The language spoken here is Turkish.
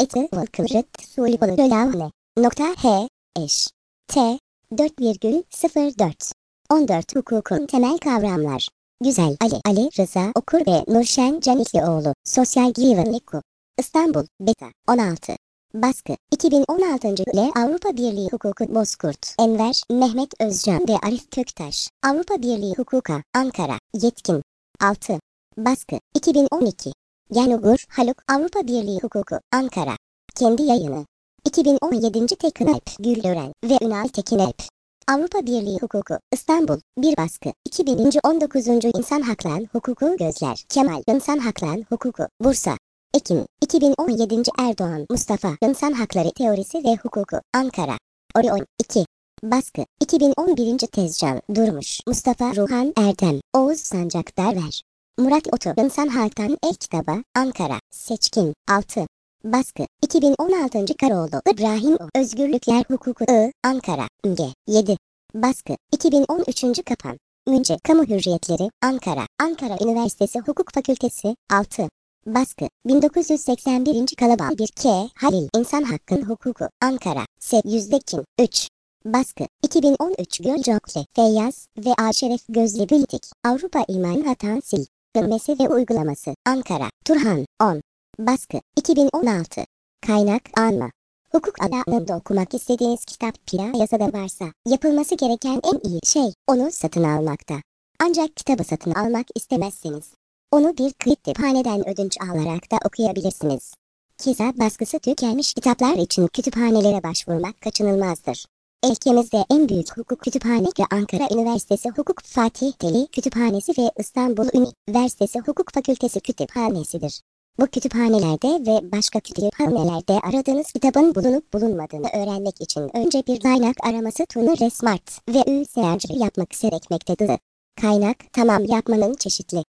Kıvret Sulikolu nokta H eş T 4,04 14 Hukukun temel kavramlar. Güzel Ali Rıza Okur ve Nurşen Caniklioğlu. Sosyal güvenlik. İstanbul Beta 16 Baskı 2016. ile Avrupa Birliği Hukuku Bozkurt Enver Mehmet Özcan ve Arif Köktaş. Avrupa Birliği Hukuka Ankara Yetkin 6 Baskı 2012 Yanugur Haluk Avrupa Birliği Hukuku Ankara Kendi yayını 2017. Tekin Alp Güllören ve Ünal Tekin Alp Avrupa Birliği Hukuku İstanbul 1 Baskı 2019. İnsan Hakları Hukuku Gözler Kemal İnsan Hakları Hukuku Bursa Ekim 2017. Erdoğan Mustafa İnsan Hakları Teorisi ve Hukuku Ankara Orion 2 Baskı 2011. Tezcan Durmuş Mustafa Ruhan Erdem Oğuz Sancaktarver Murat Otu İnsan Hakları El-Kitabı Ankara Seçkin 6 Baskı 2016. Karoğlu İbrahim Özgürlükler Hukuku Ankara G 7 Baskı 2013. Kapan Münce Kamu Hürriyetleri Ankara Ankara Üniversitesi Hukuk Fakültesi 6 Baskı 1981. Kalabal 1 K Halil İnsan Hakkı Hukuku Ankara S. Yüzdekin 3 Baskı 2013 Gölcokle Feyyaz ve Aşeref Gözle Bildik Avrupa İman Hatansil Gülmesi ve Uygulaması Ankara Turhan 10 Baskı 2016 Kaynak Anma Hukuk alanında okumak istediğiniz kitap piyasada varsa yapılması gereken en iyi şey onu satın almakta. Ancak kitabı satın almak istemezseniz onu bir kütüphaneden ödünç alarak da okuyabilirsiniz. Keza baskısı tükenmiş kitaplar için kütüphanelere başvurmak kaçınılmazdır. Ülkemizde en büyük hukuk kütüphanesi Ankara Üniversitesi Hukuk Fatih Teli Kütüphanesi ve İstanbul Üniversitesi Hukuk Fakültesi Kütüphanesidir. Bu kütüphanelerde ve başka kütüphanelerde aradığınız kitabın bulunup bulunmadığını öğrenmek için önce bir kaynak araması Resmart ve ÜSEAC yapmak gerekmektedir. Kaynak tamam yapmanın çeşitli